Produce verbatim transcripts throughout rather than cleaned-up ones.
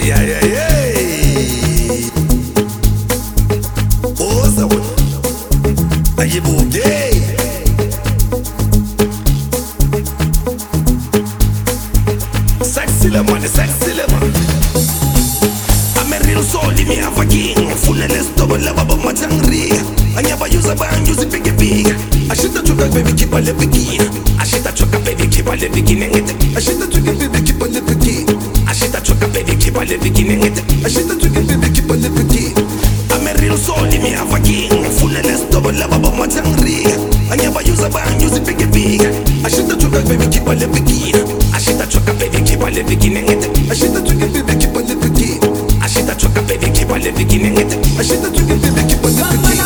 Ay, ay, ay, ay. Oh, ça va. Aïe, beau gay. Sexy le man, sexy le man. Ameril soli mi avaking. Funele stobo la baba matangri. Anyaba yuza ba yuzi big big. Ashita chuka baby keep a leviki. Ashita chuka baby keep a leviki nengete. Ashita chuka baby keep a leviki. Ashita chuka baby keep a leviki nengete. Ashita chuka baby keep a leviki. Ameril soli mi avaking. Funele stobo la baba matangri. Anyaba yuza ba yuzi big big. Ashita chuka baby keep a leviki. Ashita chuka baby keep a leviki nengete. Ashita chuka baby keep a leviki. Ashita chuka baby keep a leviki nengete. Ashita chuka baby keep a leviki.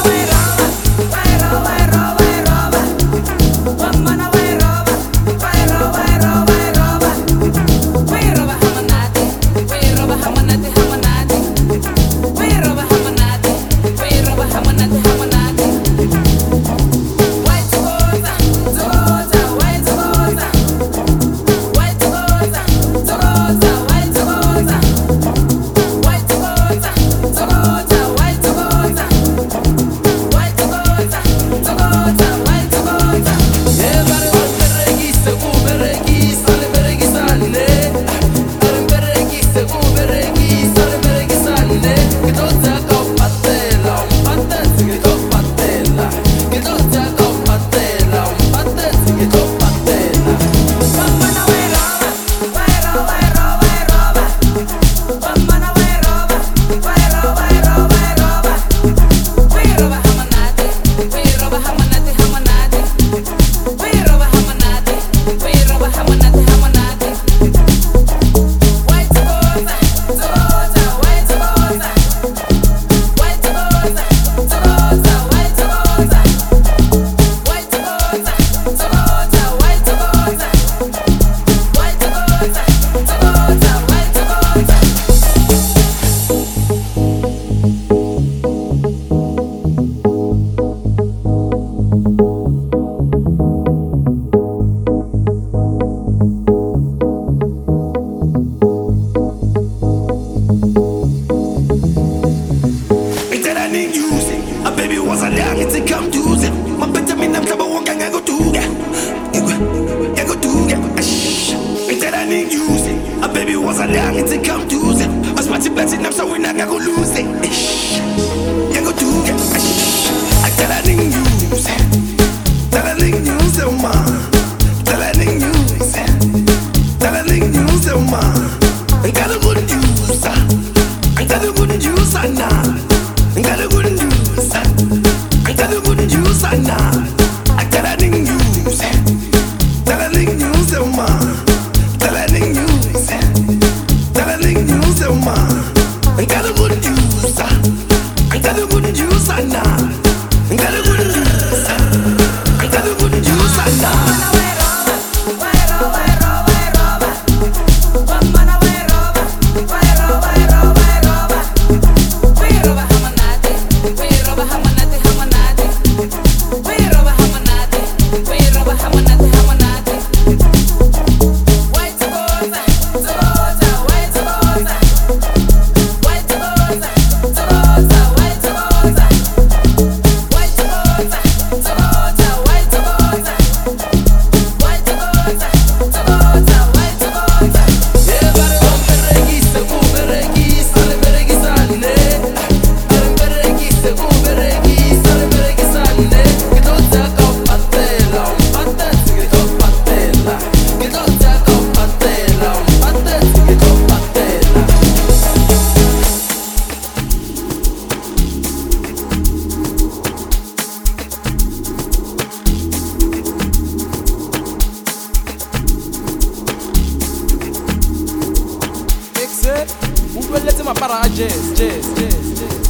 Let's my para jazz, jazz, jazz, jazz.